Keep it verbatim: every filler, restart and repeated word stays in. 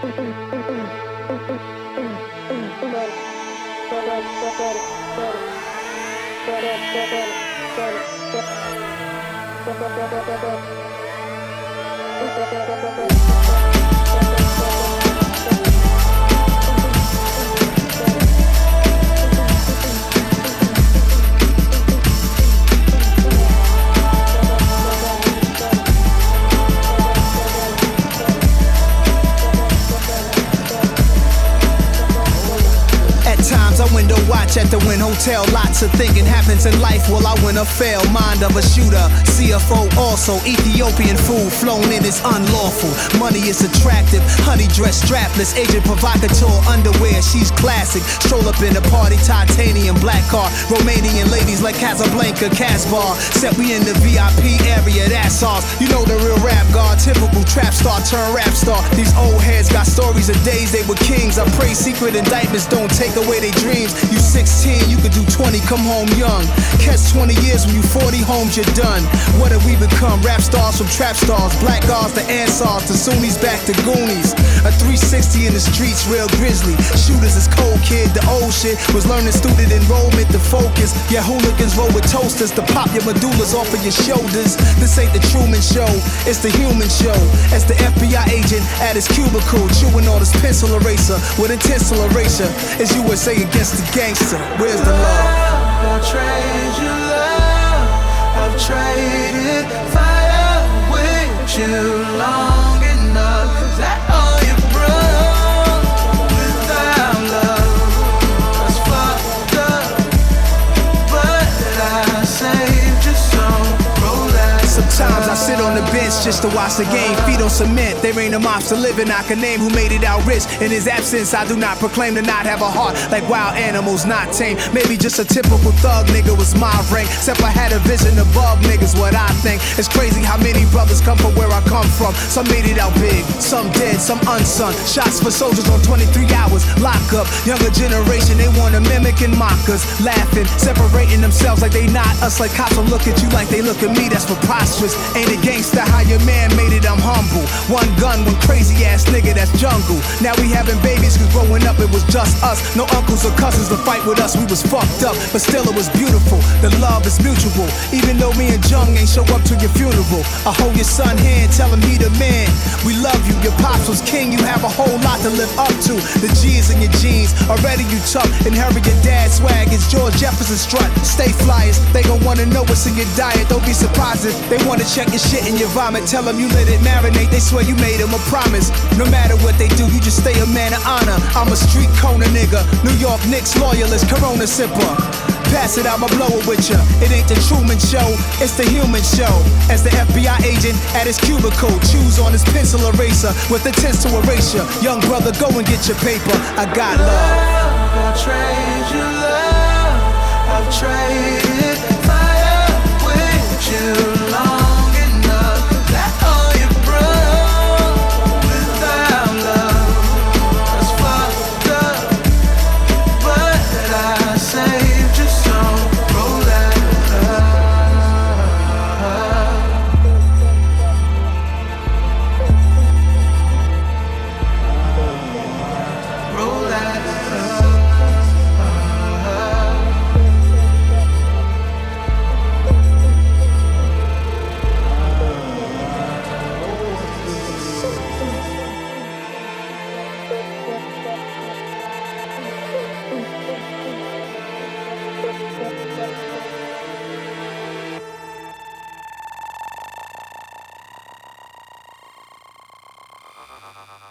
At the Wynn Hotel, lots of thinking happens in life. Will I win or fail? Mind of a shooter, C F O also. Ethiopian food flown in is unlawful. Money is attractive, honey dress strapless. Agent provocateur, underwear, she's classic. Stroll up in a party, titanium black car. Romanian ladies like Casablanca, Casbar. Set we in the V I P area, that's ours. You know the real rap god, typical trap star turn rap star. These old heads got stories of days they were kings. I pray secret indictments don't take away their dreams. You sixteen, you could do twenty, come home young. Catch twenty years when you forty, homes you're done. What have we become? Rap stars from trap stars, black guards to Ansars, to Sunnis back to Goonies. A three sixty in the streets, real grizzly. Shooters is cold kid, the old shit was learning student enrollment to focus. Yeah, hooligans roll with toasters to pop your medullas off of your shoulders. This ain't the Truman Show, it's the human show. As the F B I agent at his cubicle, chewing on his pencil eraser with intentional erasure. It's U S A against the gangster. Where's the love? I'll trade you love. I've traded fire with you long enough. Is that all you brought? Without love, that's fucked up. But I saved your soul. Roll that. Sometimes I sit on the bench just to watch the game. Feet on cement, there ain't a mobster living I can name who made it out rich. In his absence, I do not proclaim to not have a heart like wild animals, not tame. Maybe just a typical thug nigga was my rank. Except I had a vision above niggas, what I think. It's crazy how many brothers come from where I come from. Some made it out big, some dead, some unsung. Shots for soldiers on twenty-three hours, lock up. Younger generation, they wanna mimic and mock us. Laughing, separating themselves like they not us. Like cops will look at you like they look at me, that's preposterous. Ain't a gangster how your man made it, I'm humble. One gun, one crazy ass nigga, that's jungle. Now we having babies cause growing up it was just us. No uncles or cousins to fight with us, we was fucked up. But still it was beautiful, the love is mutual. Even though me and Jung ain't show up to your funeral, I hold your son hand, tell him he the man. We love you, your pops was king, you have a whole lot to live up to. The G is in your jeans, already you tough. Inherit your dad's swag, it's George Jefferson strut. Stay flyers, they gon' wanna know what's in your diet. Don't be surprised if they wanna check your shit in your vomit. Tell them you let it marinate, they swear you made them a promise. No matter what they do, you just stay a man of honor. I'm a street corner nigga, New York Knicks loyalist, Corona sipper. Pass it, I'ma blow it with ya. It ain't the Truman Show, it's the human show. As the F B I agent at his cubicle, choose on his pencil eraser with intents to erase ya. Young brother, go and get your paper. I got love. I'll trade you love. I've traded fire with you long enough. Is that all you brought? Without love, that's fucked up. But I saved your soul. Roll that up. Roll that up. Uh-huh.